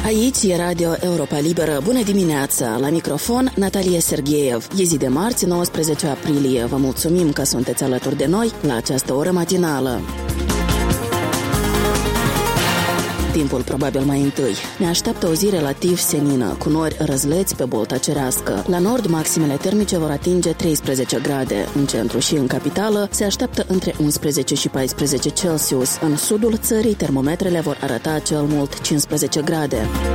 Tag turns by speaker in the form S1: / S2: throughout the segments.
S1: Aici e Radio Europa Liberă. Bună dimineața! La microfon, Natalia Sergeev. E zi de marți, 19 aprilie. Vă mulțumim că sunteți alături de noi la această oră matinală. Timpul probabil mai întâi. Ne așteaptă o zi relativ senină, cu nori răzleți pe bolta cerească. La nord, maximele termice vor atinge 13 grade. În centru și în capitală se așteaptă între 11 și 14 Celsius. În sudul țării, termometrele vor arăta cel mult 15 grade.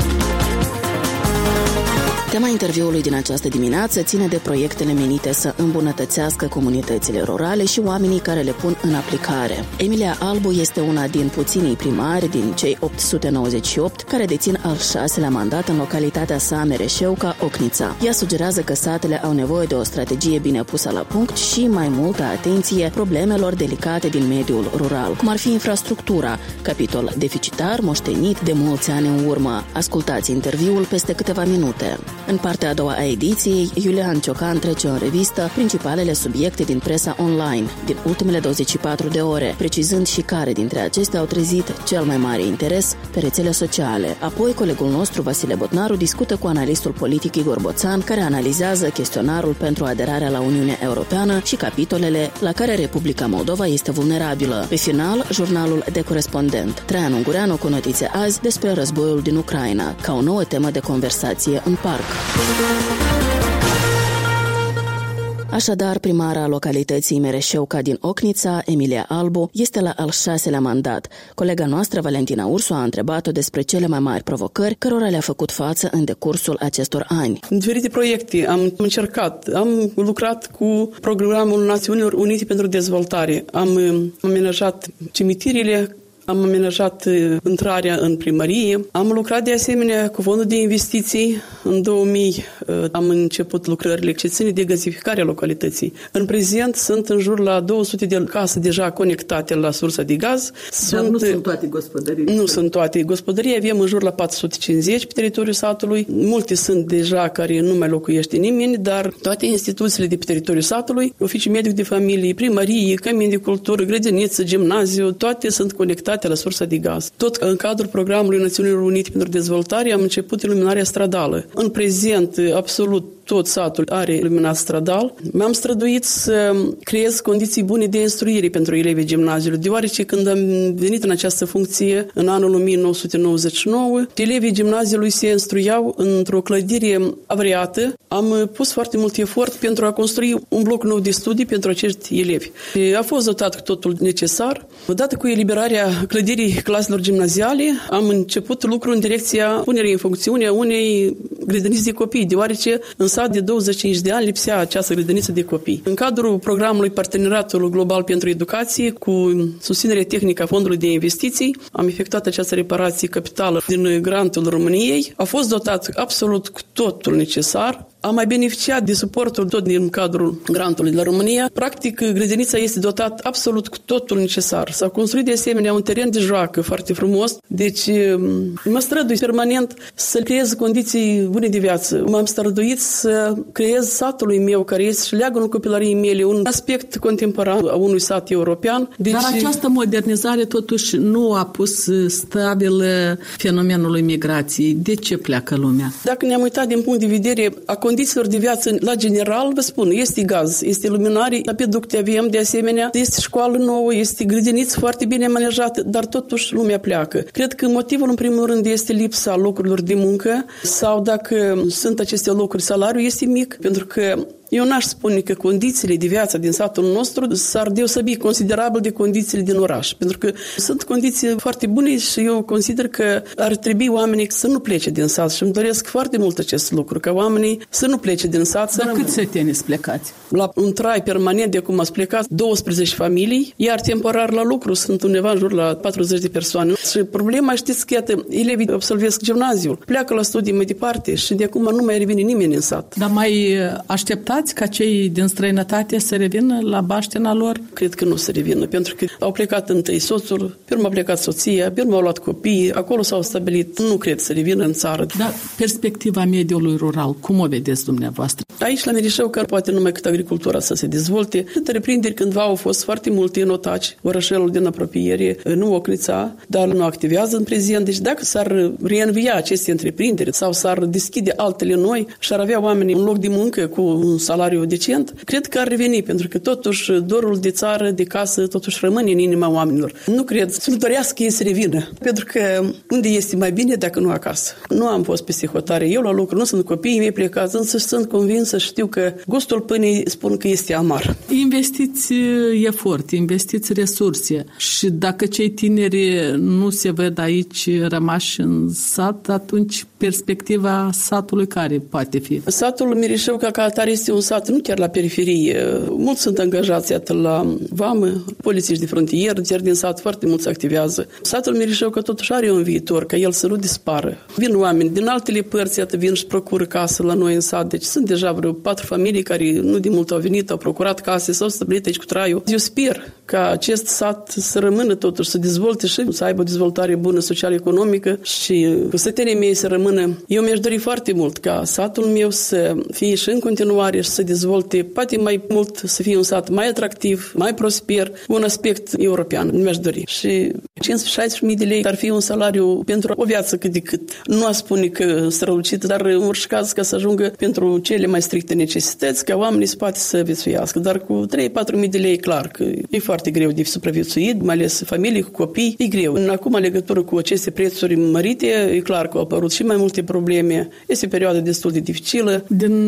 S1: Tema interviului din această dimineață ține de proiectele menite să îmbunătățească comunitățile rurale și oamenii care le pun în aplicare. Emilia Albu este una din puținii primari din cei 898 care dețin al 6-lea mandat în localitatea sa Mereșeuca, Ocnița. Ea sugerează că satele au nevoie de o strategie bine pusă la punct și mai multă atenție problemelor delicate din mediul rural, cum ar fi infrastructura, capitol deficitar moștenit de mulți ani în urmă. Ascultați interviul peste câteva minute. În partea a doua a ediției, Iulian Ciocan trece în revistă principalele subiecte din presa online din ultimele 24 de ore, precizând și care dintre acestea au trezit cel mai mare interes pe rețele sociale. Apoi, colegul nostru Vasile Botnaru discută cu analistul politic Igor Boțan, care analizează chestionarul pentru aderarea la Uniunea Europeană și capitolele la care Republica Moldova este vulnerabilă. Pe final, jurnalul de corespondent. Traian Ungureanu cu notițe azi despre războiul din Ucraina, ca o nouă temă de conversație în parc. Așadar, primara localității Mereșeuca din Ocnița, Emilia Albu, este la al 6-lea mandat. Colega noastră, Valentina Ursu, a întrebat-o despre cele mai mari provocări cărora le-a făcut față în decursul acestor ani.
S2: În diferite proiecte am încercat, am lucrat cu Programul Națiunilor Unite pentru Dezvoltare, am amenajat cimitirile, am amenajat intrarea în primărie. Am lucrat de asemenea cu fondul de investiții. În 2000 am început lucrările ce ține de gazificarea localității. În prezent sunt în jur la 200 de case deja conectate la sursa de gaz.
S3: Dar nu sunt toate gospodării.
S2: Nu sunt toate gospodării. Avem în jur la 450 pe teritoriul satului. Multe sunt deja care nu mai locuiește nimeni, dar toate instituțiile de pe teritoriul satului, oficiul medic de familie, primărie, cămin de cultură, grădiniță, gimnaziu, toate sunt conectate la sursa de gaz. Tot în cadrul Programului Națiunilor Unite pentru Dezvoltare am început iluminarea stradală. În prezent, absolut tot satul are iluminat stradal. M-am străduit să creez condiții bune de instruire pentru elevii gimnaziului, deoarece când am venit în această funcție în anul 1999, elevii gimnaziului se instruiau într-o clădire avariată. Am pus foarte mult efort pentru a construi un bloc nou de studii pentru acești elevi. A fost dotat cu totul necesar. Odată cu eliberarea clădirii claselor gimnaziale, am început lucru în direcția punerii în funcțiune a unei grădinițe de copii, deoarece în sat de 25 de ani lipsea această grădiniță de copii. În cadrul programului Parteneriatul Global pentru Educație, cu susținere tehnică a Fondului de Investiții, am efectuat această reparație capitală din grantul României. A fost dotat absolut cu totul necesar. Am mai beneficiat de suportul tot din cadrul grantului de la România. Practic, grădinița este dotată absolut cu totul necesar. S-a construit de asemenea un teren de joacă foarte frumos. Deci, mă strădui permanent să creez condiții bune de viață. M-am străduit să creez satului meu, care este și leagă în copilăriei mele, un aspect contemporan a unui sat european. Deci,
S3: dar această modernizare totuși nu a pus stabil fenomenului migrației. De ce pleacă lumea?
S2: Dacă ne-am uitat din punct de vedere a condițiilor de viață, la general, vă spun, este gaz, este luminare, apeducte avem, de asemenea, este școală nouă, este grădiniță foarte bine manejată, dar totuși lumea pleacă. Cred că motivul, în primul rând, este lipsa locurilor de muncă sau dacă sunt aceste locuri, salariul este mic, pentru că eu n-aș spune că condițiile de viață din satul nostru s-ar deosebi considerabil de condițiile din oraș, pentru că sunt condiții foarte bune și eu consider că ar trebui oamenii să nu plece din sat și îmi doresc foarte mult acest lucru, ca oamenii să nu plece din sat.
S3: Dar cât săteni plecați?
S2: La un trai permanent de acum ați plecat 12 familii, iar temporar la lucru sunt undeva în jur la 40 de persoane. Și problema, știți că iată, elevii absolvesc gimnaziul, pleacă la studii mai departe și de acum nu mai revine nimeni în sat.
S3: Dar mai așteptați intenționați ca cei din străinătate să revină la baștina lor?
S2: Cred că nu se revină, pentru că au plecat întâi soțul, pe urmă a plecat soția, pe urmă au luat copiii, acolo s-au stabilit. Nu cred să revină în țară.
S3: Dar perspectiva mediului rural, cum o vedeți dumneavoastră?
S2: Aici la Mirișeu, că poate numai cât agricultura să se dezvolte. Întreprinderi cândva au fost foarte multe în Otaci, orășelul din apropiere, nu Ocnița, dar nu activează în prezent. Deci dacă s-ar reînvia aceste întreprinderi sau s-ar deschide altele noi și ar avea oamenii un loc de muncă cu un salariu decent, cred că ar reveni, pentru că totuși dorul de țară, de casă, totuși rămâne în inima oamenilor. Nu cred să nu dorească ei să revină, pentru că unde este mai bine dacă nu acasă. Nu am fost peste hotare eu la lucru, nu sunt copiii mei plecați, însă sunt convinsă, știu că gustul pâinii spun că este amar.
S3: Investiți efort, investiți resurse și dacă cei tineri nu se văd aici rămași în sat, atunci perspectiva satului care poate fi?
S2: Satul Mirișeu ca atare este un sat nu chiar la periferie. Mulți sunt angajați atât la vamă, polițiști de frontieră, iar din sat foarte mulți activează. Satul Mirișeu că totuși are un viitor, ca el să nu dispară. Vin oameni din altele părți, atât vin și procură casă la noi în sat. Deci sunt deja vreo 4 familii care nu de mult au venit, au procurat case, s-au stabilit aici cu traiul. Eu sper ca acest sat să rămână totuși, să dezvolte și să aibă o dezvoltare bună social-economică și cu sătenii mei să rămână. Eu mi-aș dori foarte mult ca satul meu să fie și în continuare și să dezvolte, poate mai mult să fie un sat mai atractiv, mai prosper, un aspect european. Mi-aș dori. Și 15-16.000 de lei ar fi un salariu pentru o viață cât de cât. Nu a spune că strălucit, dar în orice caz ca să ajungă pentru cele mai stricte necesități, ca oamenii să poate să viețuiască. Dar cu 3-4.000 de lei, clar că e foarte greu de supraviețuit, mai ales familii cu copii, e greu. Acum, în legătură cu aceste prețuri mărite, e clar că au apărut și mai multe probleme. Este o perioadă destul de dificilă.
S3: Din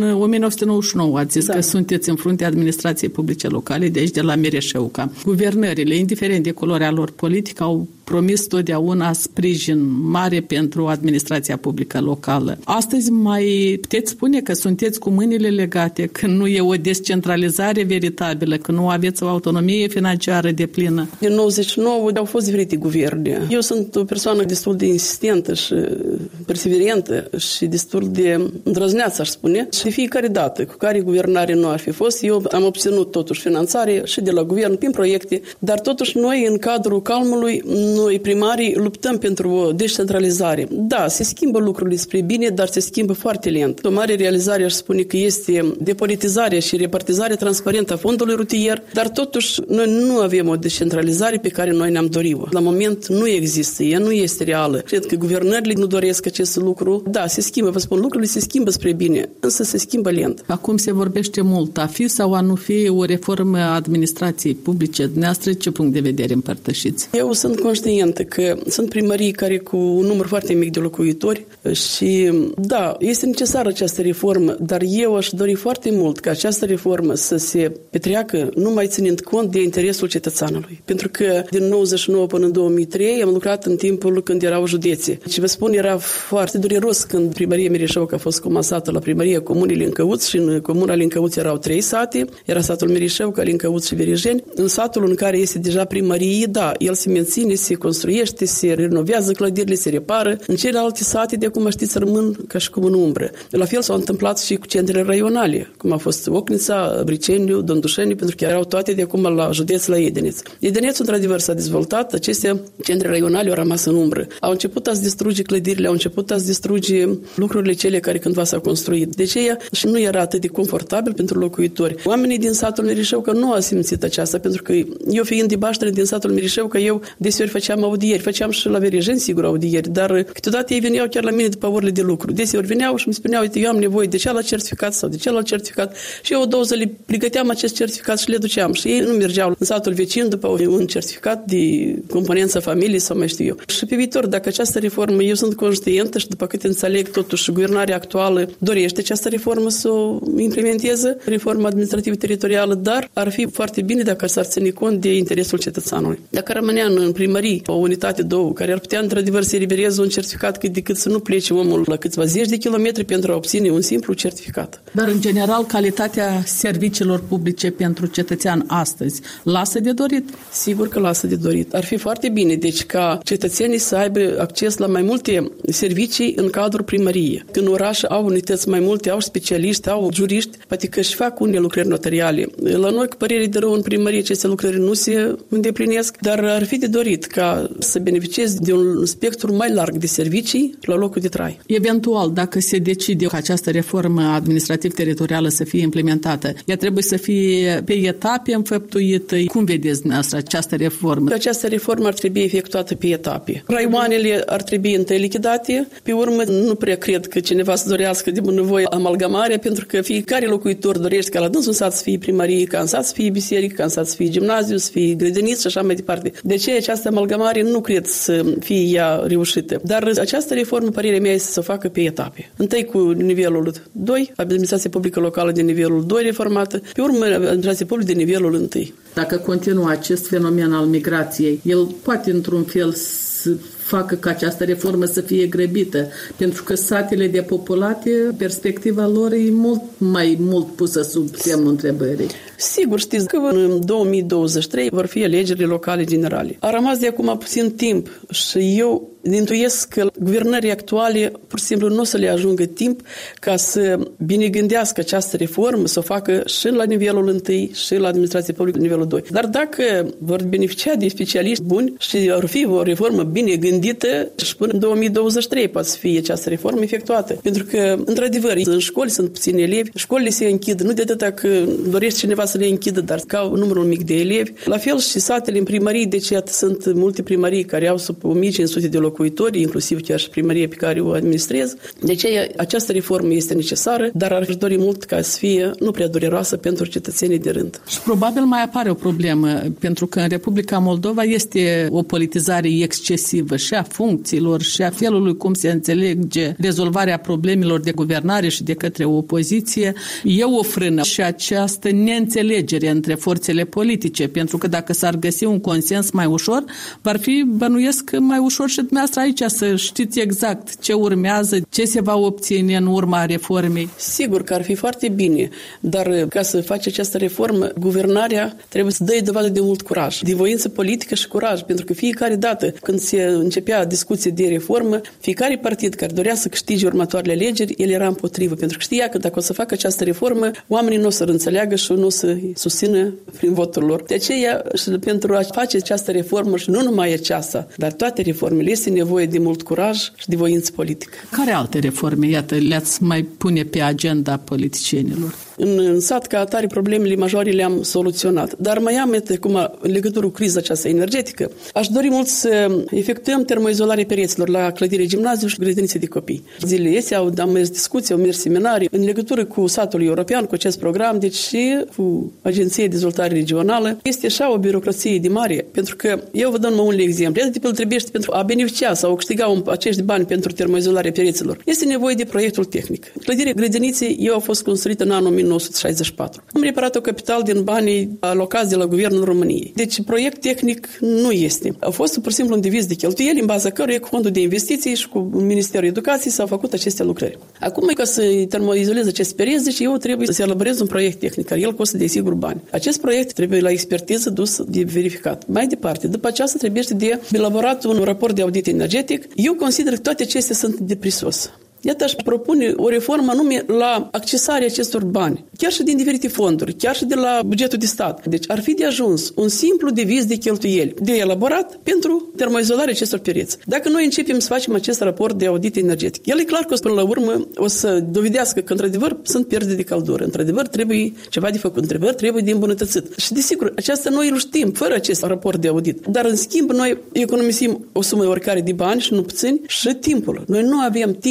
S3: 1999 ați zis că sunteți în fruntea administrației publice locale, de aici de la Mirișeu. Guvernările, indiferent de culoarea lor politică, au promis totdeauna sprijin mare pentru administrația publică locală. Astăzi mai puteți spune că sunteți cu mâinile legate, că nu e o descentralizare veritabilă, că nu aveți o autonomie financiară deplină?
S2: Din 99 au fost diferite guverne. Eu sunt o persoană destul de insistentă și perseverentă și destul de îndrăzneață, aș spune. Și de fiecare dată, cu care guvernare nu ar fi fost, eu am obținut totuși finanțare și de la guvern prin proiecte, dar totuși noi, în cadrul calmului, noi primarii luptăm pentru o descentralizare. Da, se schimbă lucrurile spre bine, dar se schimbă foarte lent. O mare realizare, aș spune, că este depolitizarea și repartizarea transparentă a fondului rutier, dar totuși noi nu avem o descentralizare pe care noi ne-am dorit-o. La moment nu există, ea nu este reală. Cred că guvernările nu doresc acest lucru. Da, se schimbă, vă spun, lucrurile se schimbă spre bine, însă se schimbă lent.
S3: Acum se vorbește mult, a fi sau a nu fi o reformă a administrației publice. Dumneavoastră, ce punct de vedere împărtășiți?
S2: Eu sunt conștientă că sunt primării care cu un număr foarte mic de locuitori și da, este necesară această reformă, dar eu aș dori foarte mult ca această reformă să se petreacă numai ținând cont de interesul cetățeanului. Pentru că din 99 până în 2003 am lucrat în timpul când erau județe. Și vă spun, era foarte dureros când primăria Mirișeu a fost comasată la primăria comunii Lincăuț și în comuna Lincăuț erau 3 sate, era satul Mirișeu, Lincăuț și Verigeni. În satul în care este deja primărie, da, el se menține, se construiește, se renovează clădirile, se repară. În celelalte sate, de acum știți, rămân ca și cum în umbră. La fel s-a întâmplat și cu centrele raionale, cum a fost Ocnița, Briceniu, Dondușeni, pentru că erau toate de acum la județ, la Edeneț. Edenețul, într-adevăr, s-a dezvoltat, aceste centre raionale au rămas în umbră. Au început a-ți distruge clădirile, au început a-ți distruge lucrurile cele care cândva s-au construit. De aceea și nu era atât de confortabil pentru locuitori. Oamenii din satul Mirișeu că nu au simțit aceasta, pentru că eu fiind de baștere din satul Mirișeu, că eu deseori făceam audieri, făceam și la Verigeni, sigur, audieri, dar câteodată ei veneau chiar la mine după orele de lucru. Deseori veneau și îmi spuneau, uite, eu am nevoie de celălalt certificat sau de celălalt certificat și eu 2 zile pregăteam acest certificat și le duceam și ei nu mergeau în satul vecin după un certificat de componență familiei sau mai știu eu. Și pe viitor, dacă această reformă, eu sunt conștientă și după cât înțeleg, totuși guvernarea actuală dorește această reformă să o implementeze, reforma administrativ-teritorială, dar ar fi foarte bine dacă s-ar ține cont de interesul cetățeanului. Dacă rămânea în primării fi o unitate, două, care ar putea într-adevăr să elibereze un certificat cât de cât să nu plece omul la câțiva zeci de kilometri pentru a obține un simplu certificat.
S3: Dar, în general, calitatea serviciilor publice pentru cetățean astăzi lasă de dorit?
S2: Sigur că lasă de dorit. Ar fi foarte bine, deci, ca cetățenii să aibă acces la mai multe servicii în cadrul primăriei. Când oraș au unități mai multe, au specialiști, au juriști, poate că își fac unele lucrări notariale. La noi, cu părere de rău, în primărie aceste lucrări nu se îndeplinesc, dar ar fi de dorit ca să beneficiezi de un spectru mai larg de servicii la locul de trai.
S3: Eventual, dacă se decide ca această reformă administrativ-teritorială să fie implementată, ea trebuie să fie pe etape înfăptuită. Cum vedeți dumneavoastră această reformă?
S2: Această reformă ar trebui efectuată pe etape. Raioanele ar trebui întâi lichidate, pe urmă nu prea cred că cineva să dorească de bunăvoie amalgamarea, pentru că fiecare locuitor dorește ca la dânsul sat să fie primărie, ca în sat să fie biserică, ca în sat să fie gimnaziu, să fie grădiniță și așa mai departe. De aceea această amalgamare nu cred să fie ea reușită. Dar această reformă, părerea mea, este să o facă pe etape. Întâi cu nivelul 2, administrația publică locală de nivelul 2 reformată, pe urmă administrația publică de nivelul 1.
S3: Dacă continuă acest fenomen al migrației, el poate într-un fel să facă ca această reformă să fie grăbită, pentru că satele depopulate, perspectiva lor e mai mult pusă sub semnul întrebării.
S2: Sigur, știți că în 2023 vor fi alegerile locale generale. A rămas de acum puțin timp și eu intuiesc că guvernării actuale pur și simplu nu o să le ajungă timp ca să bine gândească această reformă, să o facă și la nivelul 1 și la administrație publică nivelul 2. Dar dacă vor beneficia de specialiști buni și ar fi o reformă bine gândită, și până în 2023 poate să fie această reformă efectuată. Pentru că, într-adevăr, în școli sunt puțini elevi, școlile se închid, nu de atâta că dorește cineva să le închidă, dar ca un număr mic de elevi. La fel și satele în primării, deci sunt multe primării care au sub 1500 de locuitori, inclusiv chiar și primărie pe care o administrez. De aceea această reformă este necesară, dar ar dori mult ca să fie nu prea dureroasă pentru cetățenii de rând.
S3: Și probabil mai apare o problemă, pentru că în Republica Moldova este o politizare excesivă și a funcțiilor și a felului cum se înțelege rezolvarea problemelor de guvernare și de către opoziție. E o frână și această neînțelegere între forțele politice, pentru că dacă s-ar găsi un consens mai ușor, va fi, bănuiesc, mai ușor și dumneavoastră aici să știți exact ce urmează, ce se va obține în urma reformei.
S2: Sigur că ar fi foarte bine, dar ca să faci această reformă, guvernarea trebuie să dea dovadă de mult curaj, de voință politică și curaj, pentru că fiecare dată când se începea discuție de reformă, fiecare partid care dorea să câștige următoarele alegeri, el era împotrivă, pentru că știa că dacă o să facă această reformă, oamenii nu o să înțeleagă și nu o să susțină prin votul lor. De aceea, pentru a face această reformă, și nu numai aceasta, dar toate reformele, este nevoie de mult curaj și de voință politică.
S3: Care alte reforme, iată, le-ați mai pune pe agenda politicienilor?
S2: În sat, ca atare, problemele majore le-am soluționat. Dar mai am, în legătură cu criza aceasta energetică, aș dori mult să efectuăm termoizolarea pereților la clădire gimnaziu și grădinițe de copii. Zilele astea am mers discuții, au mers seminarii în legătură cu satul european, cu acest program, deci și cu Agenția de Dezvoltare Regională. Este așa o birocrație de mare, pentru că eu vă dau un exemplu. Iată, tipul trebuie pentru a beneficia sau a câștiga acești bani pentru termoizolarea pereților. Este nevoie de proiectul tehnic. Clădirea grădiniței eu a fost construită în anul 1964. Am reparat o capital din banii alocați de la Guvernul României. Deci proiect tehnic nu este. A fost pur și simplu un deviz de cheltuieli în baza căruia cu fondul de investiții și cu Ministerul Educației s-au făcut aceste lucrări. Acum, ca să termoizolez acest pereți, deci eu trebuie să elaborez un proiect tehnic, care el costă de sigur bani. Acest proiect trebuie la expertiză dus de verificat. Mai departe, după aceasta trebuie de elaborat un raport de audit energetic. Eu consider că toate acestea sunt de prisos. Iată, aș propune o reformă anume la accesarea acestor bani, chiar și din diferite fonduri, chiar și de la bugetul de stat. Deci ar fi de ajuns un simplu deviz de cheltuieli de elaborat pentru termoizolarea acestor pereți. Dacă noi începem să facem acest raport de audit energetic, el e clar că până la urmă o să dovedească că într-adevăr sunt pierderi de căldură, într-adevăr trebuie ceva de făcut, într-adevăr trebuie de îmbunătățit. Și desigur, aceasta noi îl știm fără acest raport de audit. Dar în schimb noi economisim o sumă oricare de bani și nu puțini și timpul. Noi nu avem timp acum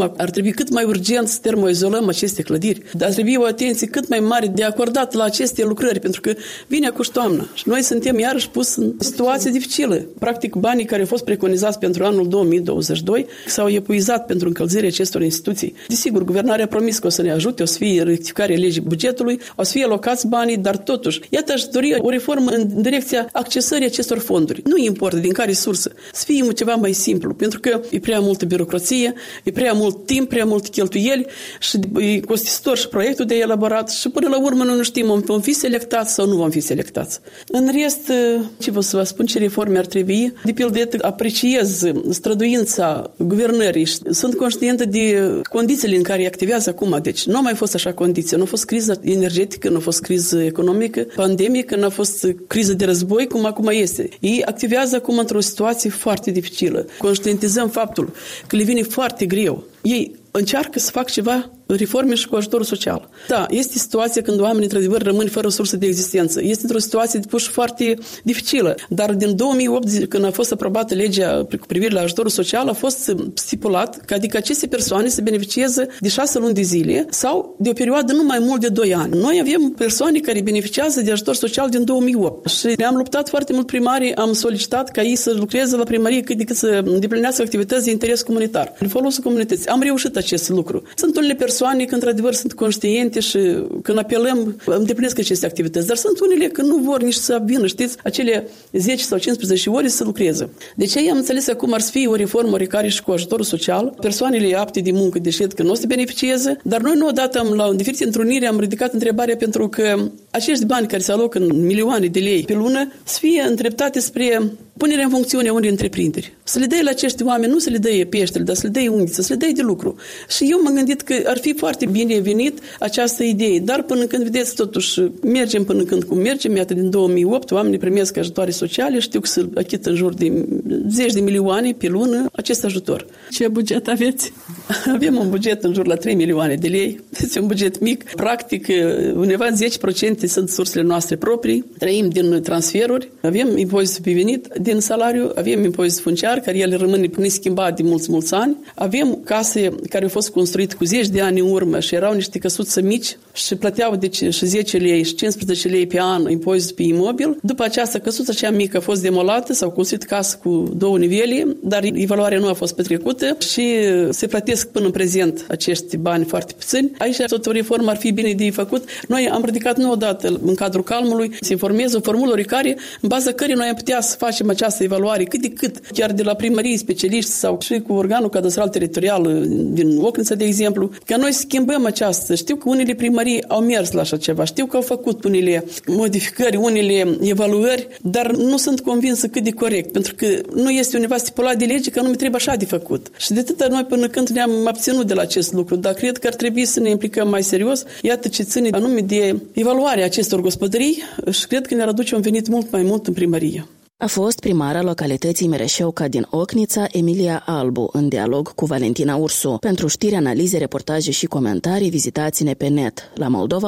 S2: acum ar trebui cât mai urgent să termoizolăm aceste clădiri. Dar ar trebui o atenție cât mai mare de acordat la aceste lucrări, pentru că vine acum toamna și noi suntem iarăși pus în situație dificilă. Practic, banii care au fost preconizați pentru anul 2022 s-au epuizat pentru încălzirea acestor instituții. Desigur, guvernarea a promis că o să ne ajute, o să fie rectificarea legii bugetului, o să fie alocați banii, dar totuși, iată, aș dori o reformă în direcția accesării acestor fonduri. Nu importă din care sursă. Să fie ceva mai simplu, pentru că e prea multă birocrație, e prea mult timp, prea multe cheltuieli și e costisitor și proiectul de elaborat și până la urmă nu știm vom fi selectați sau nu vom fi selectați. În rest, ce vă să vă spun, ce reforme ar trebui? De pildă, apreciez străduința guvernării și sunt conștientă de condițiile în care activează acum. Deci nu a mai fost așa condiție. Nu a fost criză energetică, nu a fost criză economică, pandemică, nu a fost criză de război, cum acum este. Ei activează acum într-o situație foarte dificilă. Conștientizăm faptul că le vine foarte greu. Ei încearcă să facă ceva reforme și cu ajutorul social. Da, este situația când oamenii într-adevăr rămân fără o sursă de existență. Este într-o situație foarte dificilă. Dar din 2008, când a fost aprobată legea cu privire la ajutorul social, a fost stipulat că adică aceste persoane se beneficieze de 6 luni de zile sau de o perioadă nu mai mult de 2 ani. Noi avem persoane care beneficiază de ajutor social din 2008 și ne-am luptat foarte mult primarii, am solicitat ca ei să lucreze la primărie cât de cât să îndeplinească activități de interes comunitar, în folosul comunității. Am reușit acest lucru. Sunt unele persoane că într-adevăr sunt conștiente și când apelăm îndeplinesc aceste activități, dar sunt unele că nu vor nici să vină, știți, acele 10 sau 15 ore să lucreze. De ce am înțeles acum ar fi o reformă oricare și cu ajutorul social, persoanele apte de muncă decid că nu o să beneficieze, dar noi nu odată la diferite întruniri am ridicat întrebarea pentru că acești bani care se alocă în milioane de lei pe lună să fie îndreptate spre punerea în funcțiune a unei întreprinderi. Să le dai la acești oameni, nu să le dai peștele, dar să le dai unghiță, să le dai de lucru. Și eu m-am gândit că ar fi foarte bine venit această idee, dar până când vedeți, totuși, mergem până când cum mergem, iată, din 2008, oamenii primesc ajutoare sociale, știu că se achită în jur de 10 de milioane pe lună acest ajutor.
S3: Ce buget aveți?
S2: Avem un buget în jur la 3 milioane de lei, este un buget mic, practic, undeva 10% sunt sursele noastre proprii, trăim din transferuri, avem impozit pe venit din salariu, avem impozit funciar, care el rămâne neschimbat de mulți ani, avem case care au fost construite cu 10 de ani în urmă și erau niște căsuțe mici și plăteau deci și 10 lei și 15 lei pe an impozit pe imobil. După această căsuță cea mică a fost demolată, s-au construit casă cu 2 nivele, dar evaluarea nu a fost petrecută și se plătesc până în prezent acești bani foarte puțini. Aici tot o reformă ar fi bine de făcut. Noi am ridicat nu odată în cadrul calmului să informeze o formulă oricare în baza cărei noi am putea să facem această evaluare cât de cât, chiar de la primării, specialiști sau și cu organul cadastral teritorial din Ocnița, de exemplu, ca noi schimbăm această. Știu că unele primării au mers la așa ceva, știu că au făcut unele modificări, unele evaluări, dar nu sunt convinsă cât de corect, pentru că nu este undeva stipulat de lege că nu mi trebuie așa de făcut. Și de atâta noi până când ne-am abținut de la acest lucru, dar cred că ar trebui să ne implicăm mai serios, iată ce ține anume de evaluarea acestor gospodării și cred că ne-ar aduce un venit mult mai mult în primărie.
S1: A fost primara localității Mereșeuca din Ocnița, Emilia Albu, în dialog cu Valentina Ursu. Pentru știri, analize, reportaje și comentarii, vizitați-ne pe net la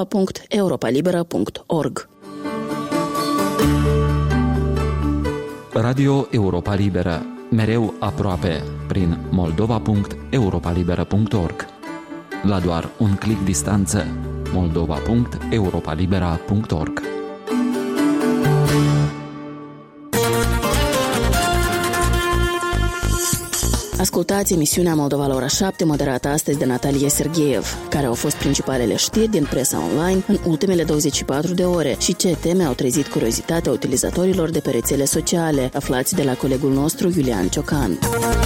S1: moldova.europalibera.org.
S4: Radio Europa Liberă, mereu aproape, prin moldova.europalibera.org. La doar un click distanță, moldova.europalibera.org.
S1: Ascultați emisiunea Moldova la ora 7, moderată astăzi de Natalia Sergeev, care au fost principalele știri din presa online în ultimele 24 de ore și ce teme au trezit curiozitatea utilizatorilor de pe rețele sociale, aflați de la colegul nostru Iulian Ciocan.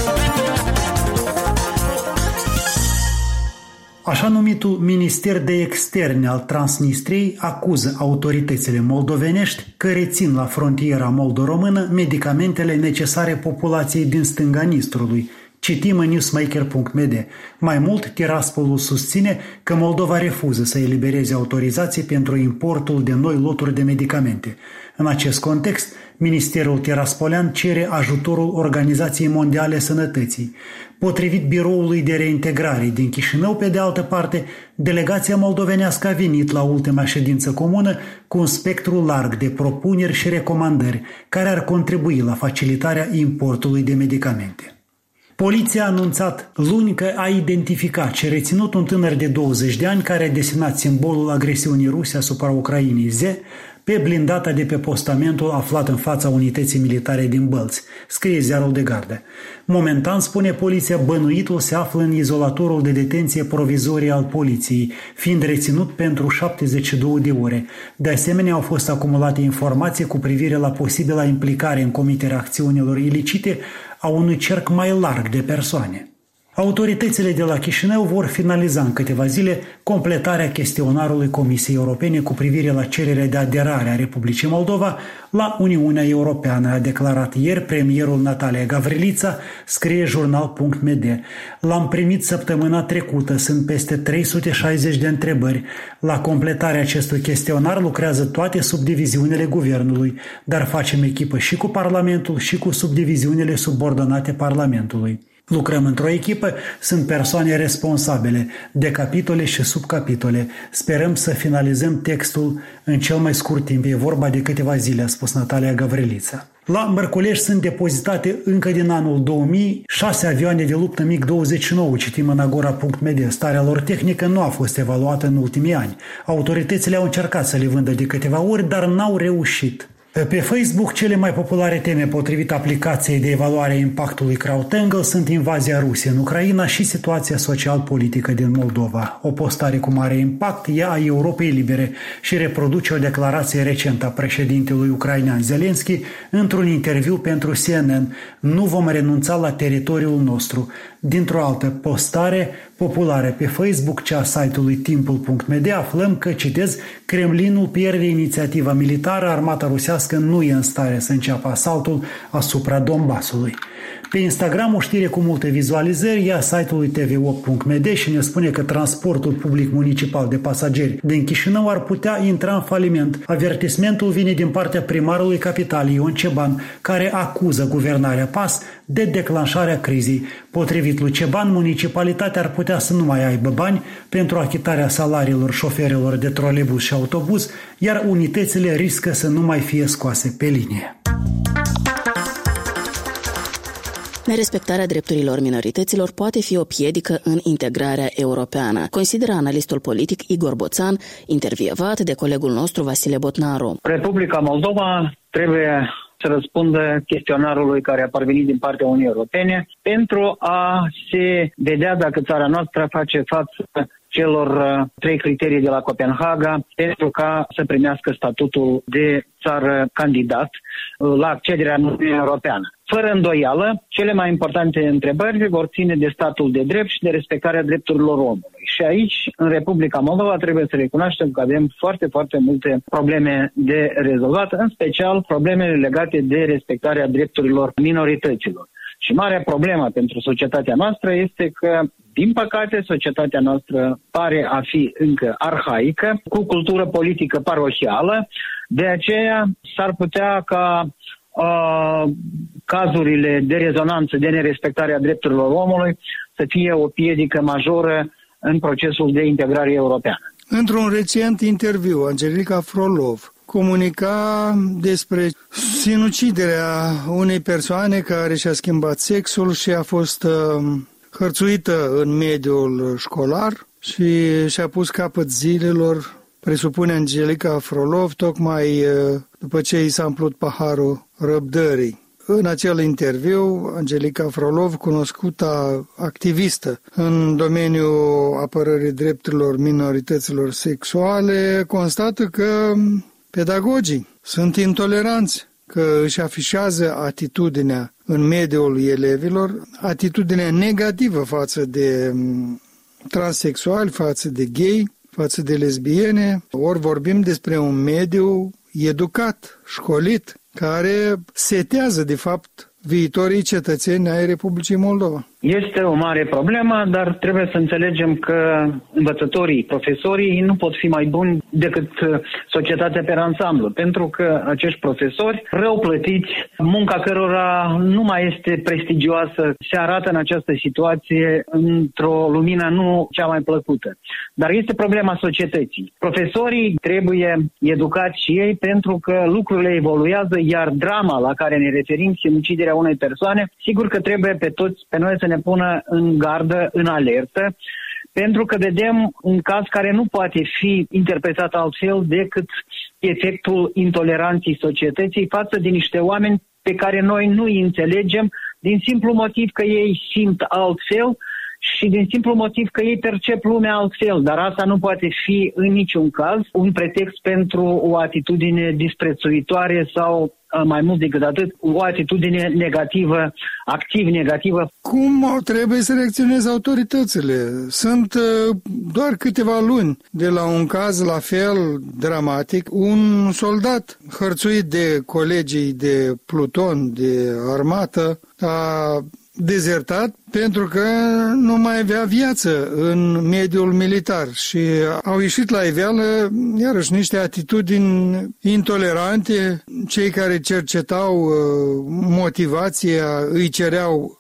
S5: Așa numitul Minister de Externe al Transnistriei acuză autoritățile moldovenești că rețin la frontiera moldo-română medicamentele necesare populației din stânga Nistrului. Citim în newsmaker.md. Mai mult, Tiraspolul susține că Moldova refuză să elibereze autorizații pentru importul de noi loturi de medicamente. În acest context, Ministerul Tiraspolean cere ajutorul Organizației Mondiale Sănătății. Potrivit Biroului de Reintegrare din Chișinău, pe de altă parte, delegația moldovenească a venit la ultima ședință comună cu un spectru larg de propuneri și recomandări care ar contribui la facilitarea importului de medicamente. Poliția a anunțat luni că a identificat și reținut un tânăr de 20 de ani care a desenat simbolul agresiunii ruse asupra Ucrainei Z pe blindata de pe postamentul aflat în fața unității militare din Bălți, scrie ziarul de gardă. Momentan, spune poliția, bănuitul se află în izolatorul de detenție provizorie al poliției, fiind reținut pentru 72 de ore. De asemenea, au fost acumulate informații cu privire la posibila implicare în comiterea acțiunilor ilicite a unui cerc mai larg de persoane. Autoritățile de la Chișinău vor finaliza în câteva zile completarea chestionarului Comisiei Europene cu privire la cererea de aderare a Republicii Moldova la Uniunea Europeană, a declarat ieri premierul Natalia Gavrilița, scrie jurnal.md. L-am primit săptămâna trecută, sunt peste 360 de întrebări. La completarea acestui chestionar lucrează toate subdiviziunile guvernului, dar facem echipă și cu Parlamentul și cu subdiviziunile subordonate Parlamentului. Lucrăm într-o echipă, sunt persoane responsabile, de capitole și subcapitole. Sperăm să finalizăm textul în cel mai scurt timp. E vorba de câteva zile, a spus Natalia Gavrilița. La Mărcolești sunt depozitate încă din anul 2000 6 avioane de luptă MiG-29, citim în agora.md. Starea lor tehnică nu a fost evaluată în ultimii ani. Autoritățile au încercat să le vândă de câteva ori, dar n-au reușit. Pe Facebook, cele mai populare teme potrivit aplicației de evaluare a impactului CrowdTangle sunt invazia Rusiei în Ucraina și situația social-politică din Moldova. O postare cu mare impact e a Europei Libere și reproduce o declarație recentă a președintelui ucrainean Zelensky într-un interviu pentru CNN. Nu vom renunța la teritoriul nostru. Dintr-o altă postare populară pe Facebook, cea a site-ului timpul.md, aflăm că, citez, Kremlinul pierde inițiativa militară, armata rusească nu e în stare să înceapă asaltul asupra Donbasului. Pe Instagram o știre cu multe vizualizări e a site-ului tv8.md și ne spune că transportul public municipal de pasageri din Chișinău ar putea intra în faliment. Avertismentul vine din partea primarului capitalei Ion Ceban, care acuză guvernarea PAS de declanșarea crizei. Potrivit lui Ceban, municipalitatea ar putea să nu mai aibă bani pentru achitarea salariilor șoferilor de trolebus și autobuz, iar unitățile riscă să nu mai fie scoase pe linie.
S1: Nerespectarea drepturilor minorităților poate fi o piedică în integrarea europeană, consideră analistul politic Igor Boțan, intervievat de colegul nostru Vasile Botnaru.
S6: Republica Moldova trebuie să răspundă chestionarului care a parvenit din partea Uniunii Europene pentru a se vedea dacă țara noastră face față celor 3 criterii de la Copenhaga pentru ca să primească statutul de țară candidat la accederea în Uniunea Europeană. Fără îndoială, cele mai importante întrebări vor ține de statul de drept și de respectarea drepturilor omului. Și aici, în Republica Moldova, trebuie să recunoaștem că avem foarte, foarte multe probleme de rezolvat, în special problemele legate de respectarea drepturilor minorităților. Și marea problemă pentru societatea noastră este că, din păcate, societatea noastră pare a fi încă arhaică, cu cultură politică parohială, de aceea s-ar putea ca cazurile de rezonanță, de nerespectare a drepturilor omului să fie o piedică majoră în procesul de integrare europeană.
S7: Într-un recent interviu, Angelica Frolov comunica despre sinuciderea unei persoane care și-a schimbat sexul și a fost hărțuită în mediul școlar și și-a pus capăt zilelor, presupune Angelica Frolov, tocmai după ce i s-a umplut paharul răbdării. În acel interviu, Angelica Frolov, cunoscută activistă în domeniul apărării drepturilor minorităților sexuale, constată că pedagogii sunt intoleranți, că își afișează atitudinea în mediul elevilor, atitudinea negativă față de transexuali, față de gay, față de lesbiene. Ori vorbim despre un mediu educat, școlit, care setează, de fapt, viitorii cetățeni ai Republicii Moldova.
S6: Este o mare problemă, dar trebuie să înțelegem că învățătorii, profesorii nu pot fi mai buni decât societatea pe ansamblu, pentru că acești profesori, rău plătiți, munca cărora nu mai este prestigioasă, se arată în această situație într-o lumină nu cea mai plăcută. Dar este problema societății. Profesorii trebuie educați și ei pentru că lucrurile evoluează, iar drama la care ne referim, sinuciderea unei persoane, sigur că trebuie pe noi să ne pună în gardă, în alertă, pentru că vedem un caz care nu poate fi interpretat altfel decât efectul intoleranței societății față de niște oameni pe care noi nu îi înțelegem din simplu motiv că ei simt altfel și din simplu motiv că ei percep lumea altfel, dar asta nu poate fi în niciun caz un pretext pentru o atitudine disprețuitoare sau, mai mult decât atât, o atitudine negativă, activ negativă.
S7: Cum trebuie să reacționeze autoritățile? Sunt doar câteva luni de la un caz la fel dramatic. Un soldat hărțuit de colegii de pluton, de armată, a dezertat pentru că nu mai avea viață în mediul militar și au ieșit la iveală iarăși niște atitudini intolerante. Cei care cercetau motivația îi cereau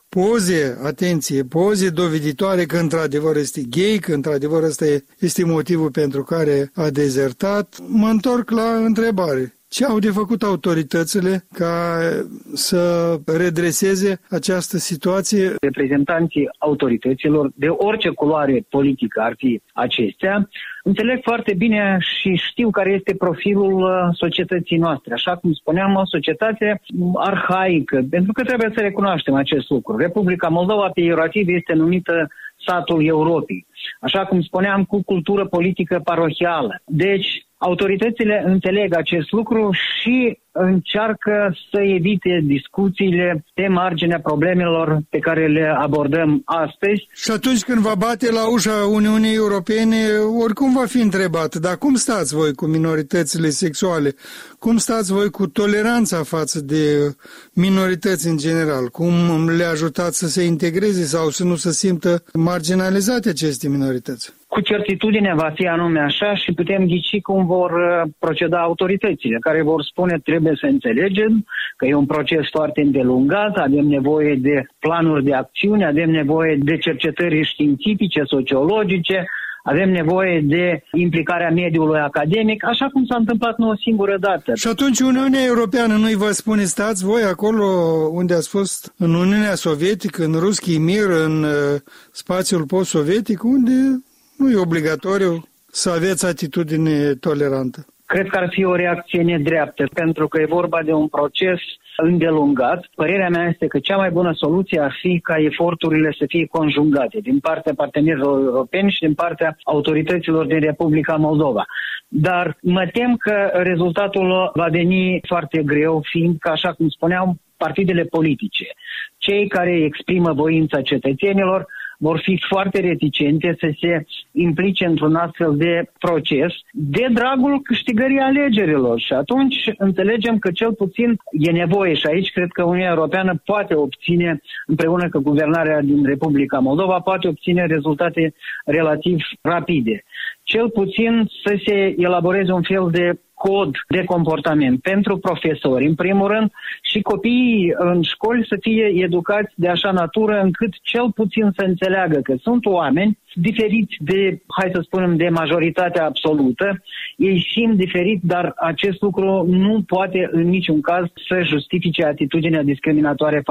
S7: poze doveditoare că într-adevăr este gay, că într-adevăr ăsta este motivul pentru care a dezertat. Mă întorc la întrebare. Ce au de făcut autoritățile ca să redreseze această situație?
S6: Reprezentanții autorităților, de orice culoare politică ar fi acestea, înțeleg foarte bine și știu care este profilul societății noastre. Așa cum spuneam, o societate arhaică, pentru că trebuie să recunoaștem acest lucru. Republica Moldova, peiorativ, este numită satul Europei. Așa cum spuneam, cu cultură politică parohială. Deci, autoritățile înțeleg acest lucru și încearcă să evite discuțiile pe marginea problemelor pe care le abordăm astăzi.
S7: Și atunci când va bate la ușa Uniunii Europene, oricum va fi întrebat, dar cum stați voi cu minoritățile sexuale? Cum stați voi cu toleranța față de minorități în general? Cum le ajutați să se integreze sau să nu se simtă marginalizate aceste minorități?
S6: Cu certitudine va fi anume așa și putem ghici cum vor proceda autoritățile, care vor spune trebuie să înțelegem că e un proces foarte îndelungat, avem nevoie de planuri de acțiune, avem nevoie de cercetări științifice, sociologice, avem nevoie de implicarea mediului academic, așa cum s-a întâmplat nu o singură dată.
S7: Și atunci Uniunea Europeană nu-i va spune stați voi acolo unde ați fost în Uniunea Sovietică, în Ruski Mir, în spațiul post-sovietic, unde nu e obligatoriu să aveți atitudine tolerantă?
S6: Cred că ar fi o reacție nedreaptă, pentru că e vorba de un proces îndelungat. Părerea mea este că cea mai bună soluție ar fi ca eforturile să fie conjugate din partea partenerilor europeni și din partea autorităților din Republica Moldova. Dar mă tem că rezultatul va veni foarte greu, fiindcă, așa cum spuneam, partidele politice, cei care exprimă voința cetățenilor, vor fi foarte reticente să se implice într-un astfel de proces de dragul câștigării alegerilor. Și atunci înțelegem că cel puțin e nevoie și aici cred că Uniunea Europeană poate obține, împreună cu guvernarea din Republica Moldova, poate obține rezultate relativ rapide. Cel puțin să se elaboreze un fel de cod de comportament pentru profesori, în primul rând, și copiii în școli să fie educați de așa natură încât cel puțin să înțeleagă că sunt oameni diferiți de, hai să spunem, de majoritatea absolută. Ei simt diferit, dar acest lucru nu poate în niciun caz să justifice atitudinea discriminatoare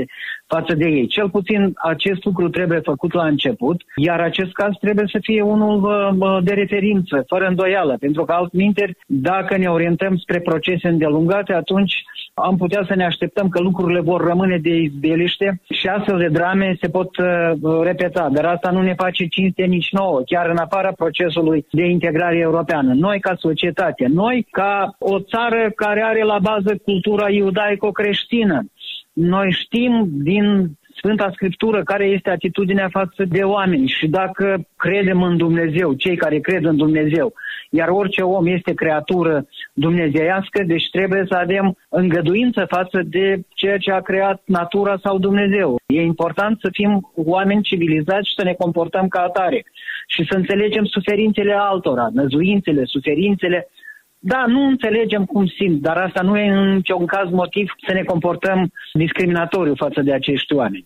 S6: față de ei. Cel puțin acest lucru trebuie făcut la început, iar acest caz trebuie să fie unul de referință, fără îndoială, pentru că altminteri, dacă ne orientăm spre procese îndelungate, atunci am putea să ne așteptăm că lucrurile vor rămâne de izbeliște și astfel de drame se pot repeta, dar asta nu ne face cinste nici nouă, chiar în afara procesului de integrare europeană. Noi ca societate, noi ca o țară care are la bază cultura iudaico-creștină, noi știm din Sfânta Scriptură care este atitudinea față de oameni și dacă credem în Dumnezeu, cei care cred în Dumnezeu, iar orice om este creatură dumnezeiască, deci trebuie să avem îngăduință față de ceea ce a creat natura sau Dumnezeu. E important să fim oameni civilizați și să ne comportăm ca atare și să înțelegem suferințele altora, năzuințele, suferințele. Da, nu înțelegem cum simt, dar asta nu e în niciun caz motiv să ne comportăm discriminatoriu față de acești oameni.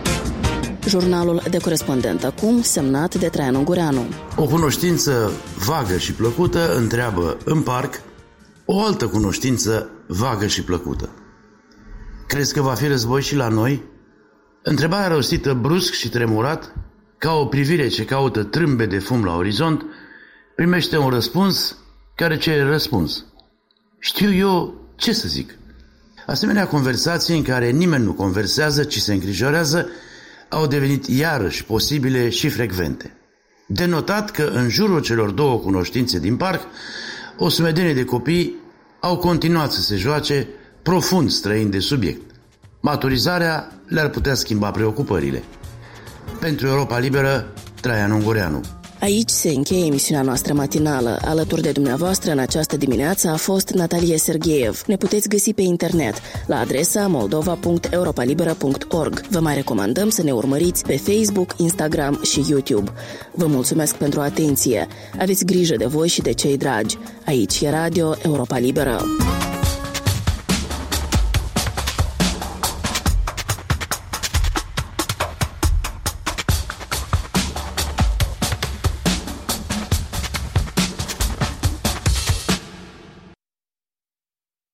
S1: Jurnalul de corespondent acum, semnat de Traian Ungureanu.
S8: O cunoștință vagă și plăcută întreabă în parc o altă cunoștință vagă și plăcută. Crezi că va fi război și la noi? Întrebarea rostită brusc și tremurat, ca o privire ce caută trâmbe de fum la orizont, primește un răspuns care cere răspuns. Știu eu ce să zic. Asemenea conversații în care nimeni nu conversează, ci se îngrijorează, au devenit iarăși posibile și frecvente. De notat că în jurul celor două cunoștințe din parc, o sumedenie de copii au continuat să se joace profund străini de subiect. Maturizarea le-ar putea schimba preocupările. Pentru Europa Liberă, Traian Ungureanu.
S1: Aici se încheie emisiunea noastră matinală. Alături de dumneavoastră în această dimineață a fost Natalia Sergeev. Ne puteți găsi pe internet la adresa moldova.europalibera.org. Vă mai recomandăm să ne urmăriți pe Facebook, Instagram și YouTube. Vă mulțumesc pentru atenție. Aveți grijă de voi și de cei dragi. Aici e Radio Europa Liberă.